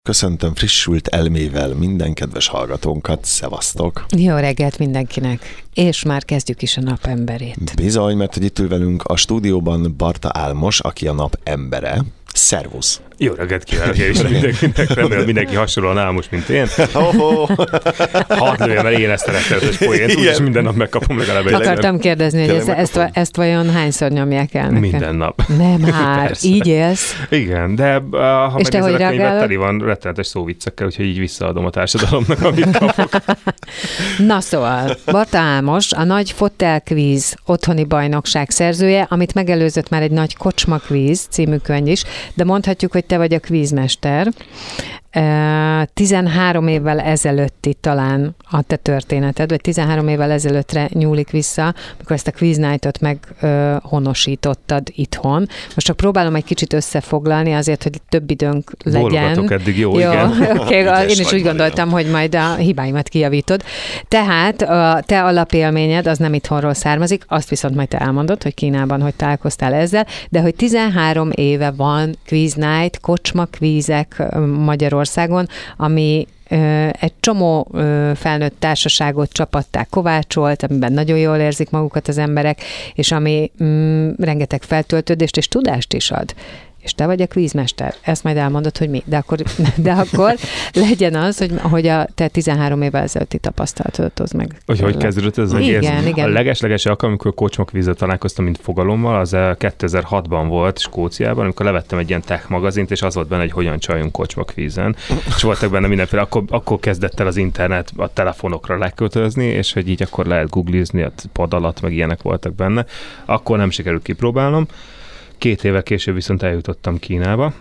Köszöntöm frissült elmével minden kedves hallgatónkat, szevasztok! Jó reggelt mindenkinek, és már kezdjük is a nap emberét. Bizony, mert hogy itt ül velünk a stúdióban Barta Álmos, aki a nap embere. Szervusz! Jó reggelt kívánok én is mindenkinek, remélem mindenki hasonlóan álmos, mint én. Hadd lőjem el én ezt a rettenetes poént, úgyis minden nap megkapom legalább egy Akartam kérdezni, hogy ezt vajon hányszor nyomják el nekem? Minden nap. Nem már, így élsz? Igen, de ha megnézed a könyvet, teli van rettenetes szóviccekkel, úgyhogy így visszaadom a társadalomnak, amit kapok. Na szóval, Barta Álmos, a nagy fotelkvíz otthoni bajnokság szerzője, amit megelőzött már egy nagy kocsmakvíz című könyv is, de mondhatjuk, hogy te vagy a kvízmester. 13 évvel ezelőtti talán a te történeted, vagy 13 évvel ezelőttre nyúlik vissza, amikor ezt a Quiz Night-ot meghonosítottad itthon. Most csak próbálom egy kicsit összefoglalni azért, hogy több időnk legyen. Bólogatok eddig, jó, igen. Okay, én is úgy gondoltam, hogy majd a hibáimat kijavítod. Tehát a te alapélményed az nem itthonról származik, azt viszont majd te elmondod, hogy Kínában hogy találkoztál ezzel, de hogy 13 éve van Quiz Night, kocsma kvízek Magyarországon, ami egy csomó felnőtt társaságot, csapattá kovácsolt, amiben nagyon jól érzik magukat az emberek, és ami rengeteg feltöltődést és tudást is ad. És te vagy a kvízmester. Ezt majd elmondod, hogy mi. De akkor legyen az, hogy a te 13 évvel ezelőtti tapasztalatodat hozd meg. Hogy kezdődött ez az egész? Igen. A leges alkalom, amikor kocsmakvízzel találkoztam, mint fogalommal, az 2006-ban volt Skóciában, amikor levettem egy ilyen tech magazint, és az volt benne, hogy hogyan csaljunk kocsmakvízen. És voltak benne mindenféle, akkor kezdett el az internet a telefonokra leköltözni, és hogy így akkor lehet googlizni, a pad alatt, meg ilyenek voltak benne. Akkor nem sikerült kipróbálnom. 2 évvel később viszont eljutottam Kínába,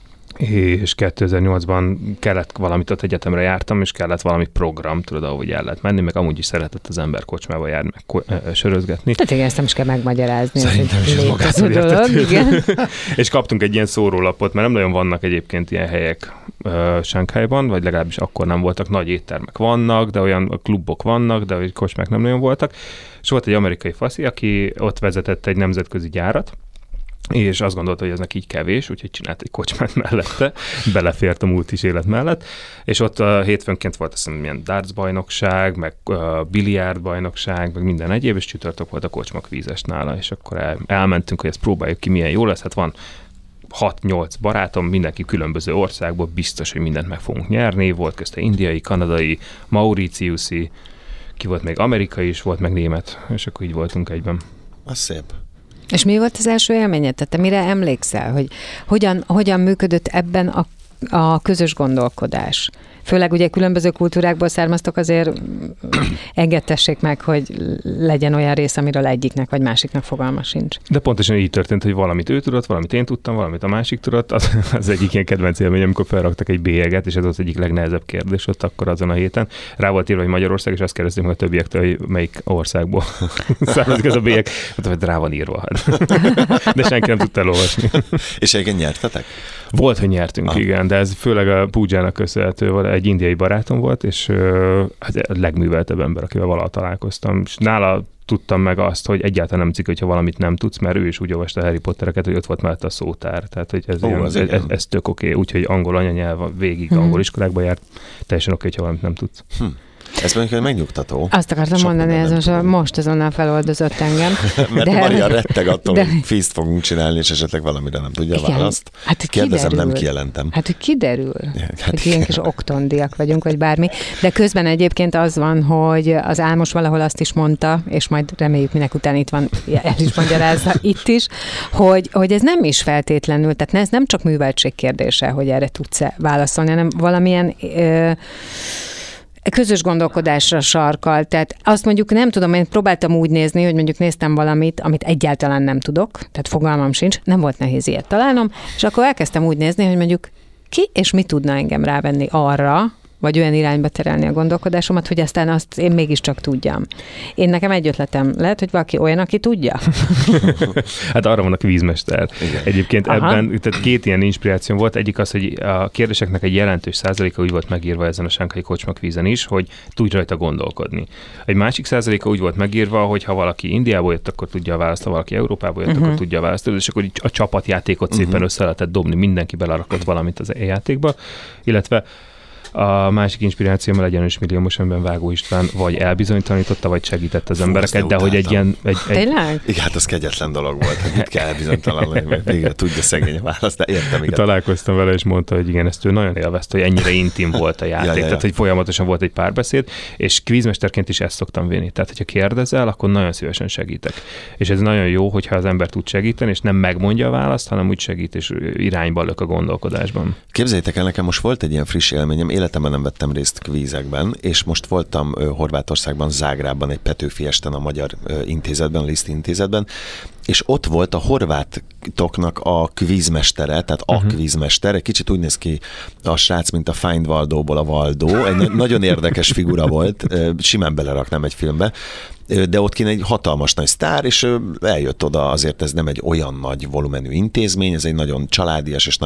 és 2008-ban kellett valamit, ott egyetemre jártam, és kellett valami program, tudod, ahogy el lehet menni, meg amúgy is szeretett az ember kocsmába járni, meg sörözgetni. Tehát igen, ezt nem is kell megmagyarázni. Szerintem is ez magától értető. És kaptunk egy ilyen szórólapot, mert nem nagyon vannak egyébként ilyen helyek Sánkhájban, vagy legalábbis akkor nem voltak, nagy éttermek vannak, de olyan klubok vannak, de kocsmák nem nagyon voltak. És volt egy amerikai faszi, aki ott vezetett egy nemzetközi gyárat, és azt gondolta, hogy ez neki így kevés, úgyhogy csinált egy kocsmát mellette, belefért a múlt is élet mellett, és ott hétfőnként volt azt hiszem ilyen darts bajnokság, meg biliárd bajnokság, meg minden egyéb, és csütörtök volt a kocsmakvízes nála, és akkor elmentünk, hogy ezt próbáljuk ki, milyen jó lesz, hát van 6-8 barátom, mindenki különböző országból, biztos, hogy mindent meg fogunk nyerni, volt közte indiai, kanadai, mauritiuszi, ki volt még amerikai is, volt meg német, és akkor így voltunk egyben. Az szép. És mi volt az első élményed? Tehát te mire emlékszel, hogy hogyan működött ebben a közös gondolkodás? Főleg ugye különböző kultúrákból származtok, azért engedtessék meg, hogy legyen olyan rész, amiről egyiknek vagy másiknak fogalma sincs. De pontosan így történt, hogy valamit ő tudott, valamit én tudtam, valamit a másik tudott. Az egyik ilyen kedvenc élmény, amikor felraktak egy bélyeget, és ez az egyik legnehezebb kérdés ott akkor azon a héten. Rá volt írva, hogy Magyarország, és azt kérdezték meg a többiektől, hogy melyik országból származik ez a bélyeg. Hát, rá van írva. De senki nem tudta elolvasni. És egyébként nyertetek? Volt, hogy nyertünk, igen, de ez főleg a Poojának köszönhető volt. Egy indiai barátom volt, és hát a legműveltebb ember, akivel valaha találkoztam. És nála tudtam meg azt, hogy egyáltalán nem cikk, hogyha valamit nem tudsz, mert ő is úgy olvasta a Harry Pottereket, hogy ott volt mellett a szótár. Tehát, hogy ez tök oké. Úgyhogy angol anyanyelv, végig angol iskolákba járt, teljesen oké, hogyha valamit nem tudsz. Ez mondjuk megnyugtató. Azt akartam mondani, ez most azonnal feloldozott engem. Mert Maria retteg attól, hogy fízt fogunk csinálni, és esetleg valamire nem tudja a választ. Hát kérdezem, nem kijelentem. Hát, hogy kiderül, hogy ilyen kis oktondiak vagyunk, vagy bármi. De közben egyébként az van, hogy az Álmos valahol azt is mondta, és majd reméljük minek után itt van, el is magyarázza itt is, hogy ez nem is feltétlenül, tehát ez nem csak műveltség kérdése, hogy erre tudsz-e válaszolni, hanem valamilyen közös gondolkodásra sarkal. Tehát azt mondjuk nem tudom, én próbáltam úgy nézni, hogy mondjuk néztem valamit, amit egyáltalán nem tudok, tehát fogalmam sincs, nem volt nehéz ilyet találnom, és akkor elkezdtem úgy nézni, hogy mondjuk ki és mi tudna engem rávenni arra, vagy olyan irányba terelni a gondolkodásomat, hogy aztán azt én mégiscsak tudjam. Nekem egy ötletem, lehet, hogy valaki olyan, aki tudja? Hát arra van a kvízmester. Igen. Egyébként ebben tehát két ilyen inspiráció volt. Egyik az, hogy a kérdéseknek egy jelentős százaléka úgy volt megírva ezen a Sánghái Kocsma kvízen is, hogy tudj rajta gondolkodni. Egy másik százaléka úgy volt megírva, hogy ha valaki Indiából jött, akkor tudja a választ, ha valaki Európából jött, akkor tudja a választ, és akkor a csapatjátékot szépen össze lehetett dobni, mindenki belerakott valamit az játékba, illetve a másik inspirációmmal egyenes milliómosanben Vágó István vagy elbizonytalanította, vagy segített az embereket, de hogy egy ilyen... Tényleg? Igen, hát az kegyetlen dolog volt, hogy mit kell elbizonytalanítani, mert végre tudja szegény a választ, de értem, igen. Találkoztam vele, és mondta, hogy igen, ezt ő nagyon élvezte, hogy ennyire intim volt a játék, tehát hogy folyamatosan volt egy párbeszéd, és kvízmesterként is ezt szoktam vinni. Tehát, hogyha kérdezel, akkor nagyon szívesen segítek. És ez nagyon jó, hogyha az ember tud segíteni, és nem megmondja a választ, hanem úgy segít, és irányba lök a gondolkodásban. Képzeljétek el, nekem most volt egy ilyen friss élményem, életemben nem vettem részt kvízekben, és most voltam Horvátországban, Zágrában egy Petőfi esten a Magyar Intézetben, a Liszt Intézetben, és ott volt a horvátoknak a kvízmestere, tehát a kvízmester, egy kicsit úgy néz ki a srác, mint a Find Waldóból a Waldó, egy nagyon érdekes figura volt, simán beleraknám egy filmbe, de ott kint egy hatalmas nagy sztár, és eljött oda, azért ez nem egy olyan nagy volumenű intézmény, ez egy nagyon családias és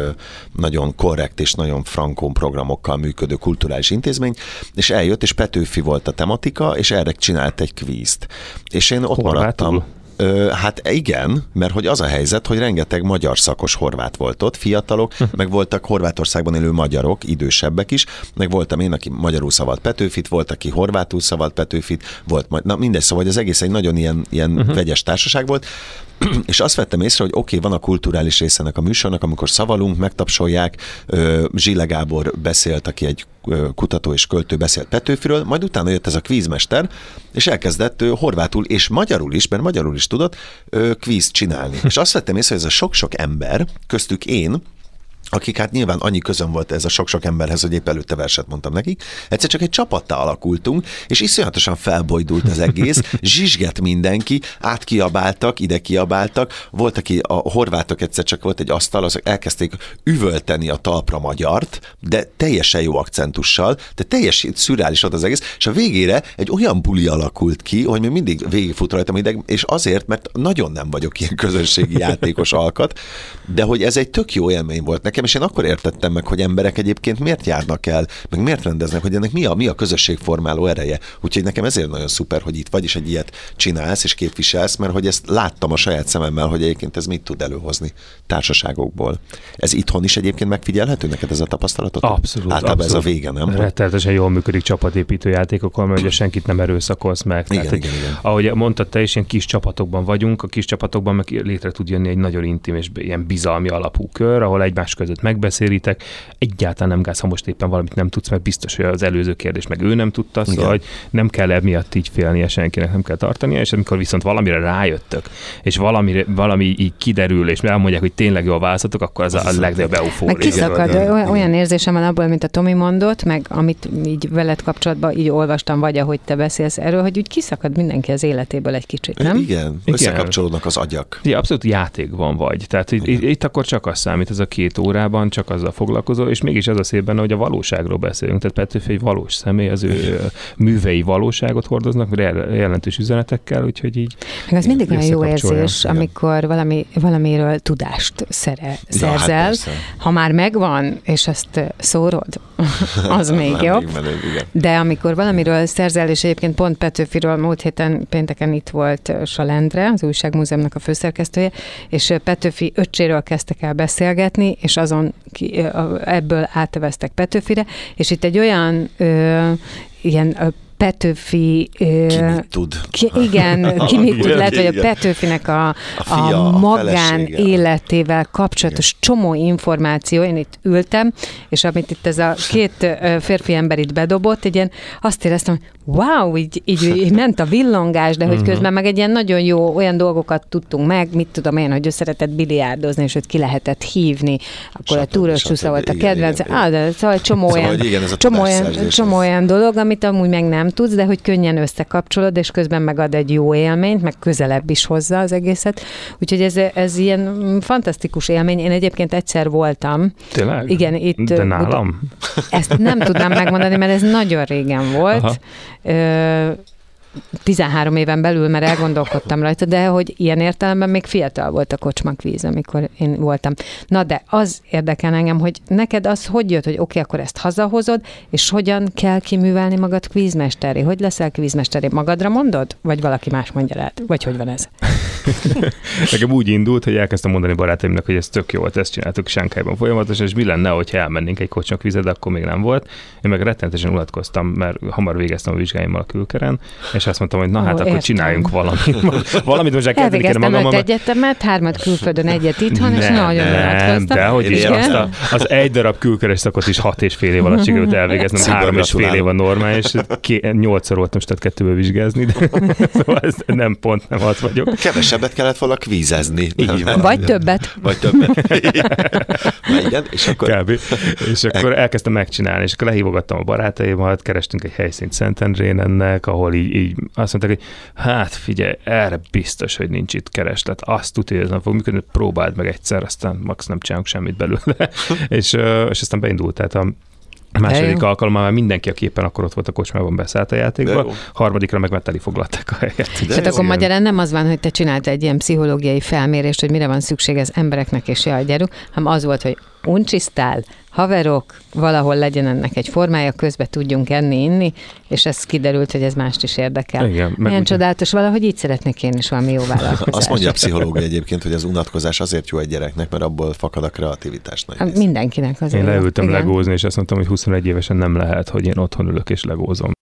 nagyon korrekt és nagyon frankó programokkal működő kulturális intézmény, és eljött, és Petőfi volt a tematika, és erre csinált egy kvízt. És én ott maradtam. Hát igen, mert hogy az a helyzet, hogy rengeteg magyar szakos horvát volt ott, fiatalok, meg voltak Horvátországban élő magyarok, idősebbek is, meg voltam én, aki magyarul szavalt Petőfit, volt, aki horvátul szavalt Petőfit, volt, na mindegy, szóval az egész egy nagyon ilyen vegyes társaság volt, és azt vettem észre, hogy oké, van a kulturális részének a műsornak, amikor szavalunk, megtapsolják, Zsile Gábor beszélt, aki egy kutató és költő, beszélt Petőfiről, majd utána jött ez a kvízmester, és elkezdett horvátul és magyarul is, mert magyarul is tudott kvízt csinálni. És azt vettem észre, hogy ez a sok-sok ember, köztük én, akik hát nyilván annyi közön volt ez a sok-sok emberhez, hogy épp előtte verset mondtam nekik. Egyszer csak egy csapattá alakultunk, és iszonyatosan felbojdult az egész, zsizsgett mindenki, átkiabáltak, ide kiabáltak, volt, aki a horvátok egyszer csak volt egy asztal, azok elkezdték üvölteni a talpra magyart, de teljesen jó akcentussal, de teljesen szürreális volt az egész, és a végére egy olyan buli alakult ki, hogy még mindig végigfut rajtam ideg, és azért, mert nagyon nem vagyok ilyen közönségi játékos alkat, de hogy ez egy tök jó élmény volt nekem, és én akkor értettem meg, hogy emberek egyébként miért járnak el, meg miért rendeznek, hogy ennek mi a közösségformáló ereje. Úgyhogy nekem ezért nagyon szuper, hogy itt vagy, és egy ilyet csinálsz és képviselsz, mert hogy ezt láttam a saját szememmel, hogy egyébként ez mit tud előhozni társaságokból. Ez itthon is egyébként megfigyelhető neked ez a tapasztalatot? Abszolút. Általában ez a vége, nem? Rettenetesen jól működik csapatépítő játékokkal, mert ugye senkit nem erőszakolsz meg. Igen, Tehát, igen. Ahogy mondtad te is, ilyen kis csapatokban vagyunk, a kis csapatokban meg létre tud jönni egy nagyon intim és ilyen bizalmi alapú kör, ahol egymás között megbeszélitek, egyáltalán nem gáz, ha most éppen valamit nem tudsz, mert biztos, hogy az előző kérdés meg ő nem tudta, szóval hogy nem kell emiatt így félnie, senkinek nem kell tartania, és amikor viszont valamire rájöttök, és valami így kiderül, és elmondják, hogy tényleg jól választotok, akkor az a legnagyobb eufória. Meg kiszakad, olyan érzésem van abból, mint a Tomi mondott, meg amit így veled kapcsolatban így olvastam, vagy ahogy te beszélsz erről, hogy úgy kiszakad mindenki az életéből egy kicsit, nem? Igen, összekapcsolódnak az agyak. Ja, abszolút játékban vagy. Tehát itt akkor csak az számít, ez a 2 órában csak azzal foglalkozol, és mégis az a szép benne, hogy a valóságról beszélünk. Tehát Petőfi egy valós személy, az ő művei valóságot hordoznak, jelentős üzenetekkel, úgyhogy így. Meg az mindig olyan jó érzés, amikor valamiről tudást szerzel. Hát ha már megvan, és ezt szórod, az még jobb. De amikor valamiről szerzel, és egyébként pont Petőfiről múlt héten pénteken itt volt Salendre, az Újságmúzeumnak a főszerkesztője, és Petőfi öccséről kezdtek el beszélgetni, és azon ebből áteveztek Petőfire, és itt egy olyan ilyen Petőfi... Ki mit tud. Ki mit tud, lehet, hogy a Petőfinek a magán életével kapcsolatos csomó információ. Én itt ültem, és amit itt ez a 2 férfi ember itt bedobott, egy ilyen, azt éreztem, hogy wow, így ment a villongás, de hogy közben meg egy ilyen nagyon jó olyan dolgokat tudtunk meg, mit tudom én, hogy ő szeretett biliárdozni, és őt ki lehetett hívni, akkor a túros csúsza volt a kedvenc. De szóval csomó olyan dolog, amit amúgy meg nem tudsz, de hogy könnyen összekapcsolod, és közben megad egy jó élményt, meg közelebb is hozza az egészet. Úgyhogy ez ilyen fantasztikus élmény. Én egyébként egyszer voltam. Tényleg? Igen, itt. De nálam? Ezt nem tudnám megmondani, mert ez nagyon régen volt. 13 éven belül, mert elgondolkodtam rajta, de hogy ilyen értelemben még fiatal volt a kocsmakvíz, amikor én voltam. Na de az érdekel engem, hogy neked az hogy jött, hogy oké, akkor ezt hazahozod, és hogyan kell kiművelni magad kvízmesteré? Hogy leszel kvízmesteré? Magadra mondod? Vagy valaki más mondja rád? Vagy hogy van ez? Nekem úgy indult, hogy elkezdtem mondani barátaimnak, hogy ez tök jó volt, ezt csináltuk Sánkhájban folyamatosan, és mi lenne, hogyha elmennénk egy kocsmakvízre, de akkor még nem volt. Én meg rettenetesen unatkoztam, mert hamar végeztem a vizsgáimmal a külkeren, és azt mondtam, hogy na hát akkor csináljunk valamit most elkezdeni kéne magammal. Elvégeztem 5 egyetemet, 3 külföldön, 1 itthon, és nagyon unatkoztam. De hogy is, az egy darab külkeres szakot is 6,5 év alatt sikerült elvégeznem, 3,5 év a normál, és 8-szor voltam tehát 2-ből vizsgázni, de szóval ez nem az vagyok. Kevesebbet kellett volna kvízezni. Vagy többet. Igen, és akkor... És akkor elkezdtem megcsinálni, és akkor lehívogattam a barátaimat, kerestünk egy helyszínt Szentendrén ennek, ahol így azt mondták, hogy hát figyelj, erre biztos, hogy nincs itt kereslet. Azt tudja, hogy ez nem fog működni, próbáld meg egyszer, aztán max nem csinálunk semmit belőle. és aztán beindult, tehát a második alkalommal már mindenki, aki éppen akkor ott volt a kocsmában, beszállt a játékba, harmadikra meg már teli foglalták a helyet. Tehát akkor magyarán nem az van, hogy te csináltál egy ilyen pszichológiai felmérést, hogy mire van szükség az embereknek, és jaj, gyerünk, hanem az volt, hogy uncsisztál, haverok, valahol legyen ennek egy formája, közben tudjunk enni, inni, és ez kiderült, hogy ez mást is érdekel. Igen, milyen csodálatos, valahogy így szeretnék én is valami jó vállalkozást. Azt mondja a pszichológia egyébként, hogy az unatkozás azért jó egy gyereknek, mert abból fakad a kreativitás. Mindenkinek azért. Én leültem legózni, és azt mondtam, hogy 21 évesen nem lehet, hogy én otthon ülök és legózom.